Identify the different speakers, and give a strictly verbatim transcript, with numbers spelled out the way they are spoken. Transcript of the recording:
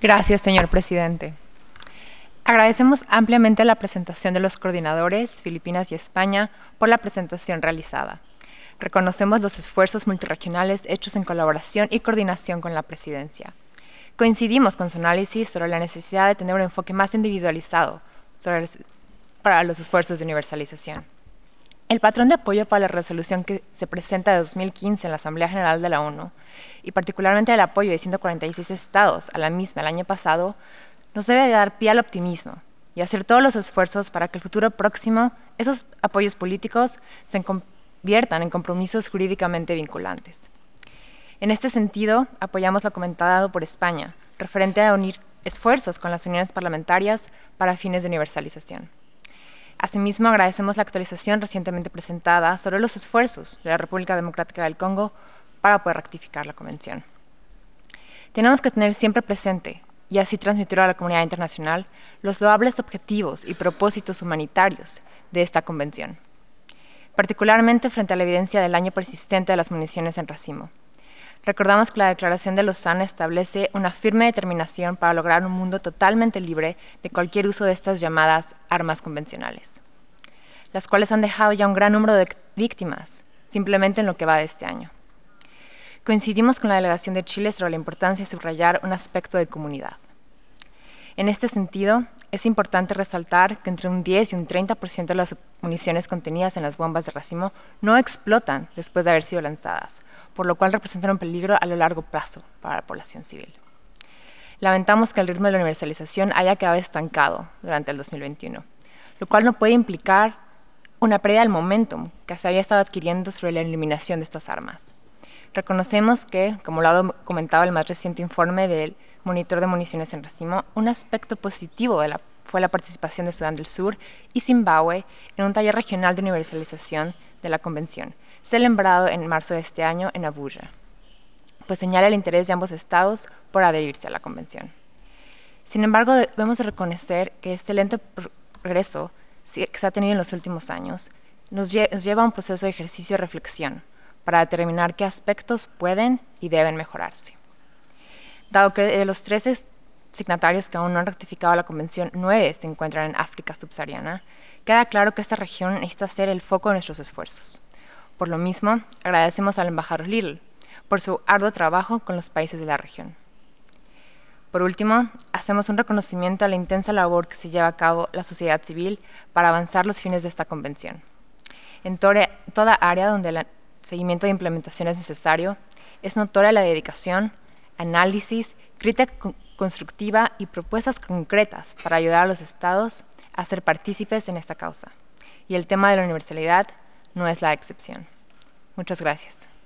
Speaker 1: Gracias, señor presidente. Agradecemos ampliamente la presentación de los coordinadores, Filipinas y España, por la presentación realizada. Reconocemos los esfuerzos multirregionales hechos en colaboración y coordinación con la presidencia. Coincidimos con su análisis sobre la necesidad de tener un enfoque más individualizado sobre los, para los esfuerzos de universalización. El patrón de apoyo para la resolución que se presenta de dos mil quince en la Asamblea General de la ONU, y particularmente el apoyo de ciento cuarenta y seis estados a la misma el año pasado, nos debe dar pie al optimismo y hacer todos los esfuerzos para que el futuro próximo esos apoyos políticos se conviertan en compromisos jurídicamente vinculantes. En este sentido, apoyamos lo comentado por España, referente a unir esfuerzos con las uniones parlamentarias para fines de universalización. Asimismo, agradecemos la actualización recientemente presentada sobre los esfuerzos de la República Democrática del Congo para poder ratificar la Convención. Tenemos que tener siempre presente, y así transmitir a la comunidad internacional, los loables objetivos y propósitos humanitarios de esta Convención, particularmente frente a la evidencia del daño persistente de las municiones en racimo. Recordamos que la Declaración de Lausana establece una firme determinación para lograr un mundo totalmente libre de cualquier uso de estas llamadas armas convencionales, las cuales han dejado ya un gran número de víctimas, simplemente en lo que va de este año. Coincidimos con la delegación de Chile sobre la importancia de subrayar un aspecto de comunidad. En este sentido, es importante resaltar que entre un diez y un treinta por ciento de las municiones contenidas en las bombas de racimo no explotan después de haber sido lanzadas, por lo cual representan un peligro a lo largo plazo para la población civil. Lamentamos que el ritmo de la universalización haya quedado estancado durante el dos mil veintiuno, lo cual no puede implicar una pérdida del momentum que se había estado adquiriendo sobre la eliminación de estas armas. Reconocemos que, como lo ha comentado el más reciente informe del Monitor de Municiones en Racimo, un aspecto positivo de la, fue la participación de Sudán del Sur y Zimbabue en un taller regional de universalización de la Convención, celebrado en marzo de este año en Abuya, pues señala el interés de ambos estados por adherirse a la Convención. Sin embargo, debemos reconocer que este lento progreso que se ha tenido en los últimos años nos lleva a un proceso de ejercicio de reflexión para determinar qué aspectos pueden y deben mejorarse. Dado que de los trece signatarios que aún no han ratificado la Convención, nueve se encuentran en África subsahariana, queda claro que esta región necesita ser el foco de nuestros esfuerzos. Por lo mismo, agradecemos al embajador Little por su arduo trabajo con los países de la región. Por último, hacemos un reconocimiento a la intensa labor que se lleva a cabo la sociedad civil para avanzar los fines de esta Convención. En toda área donde el seguimiento de implementación es necesario, es notoria la dedicación, análisis, crítica constructiva y propuestas concretas para ayudar a los estados a ser partícipes en esta causa. Y el tema de la universalidad no es la excepción. Muchas gracias.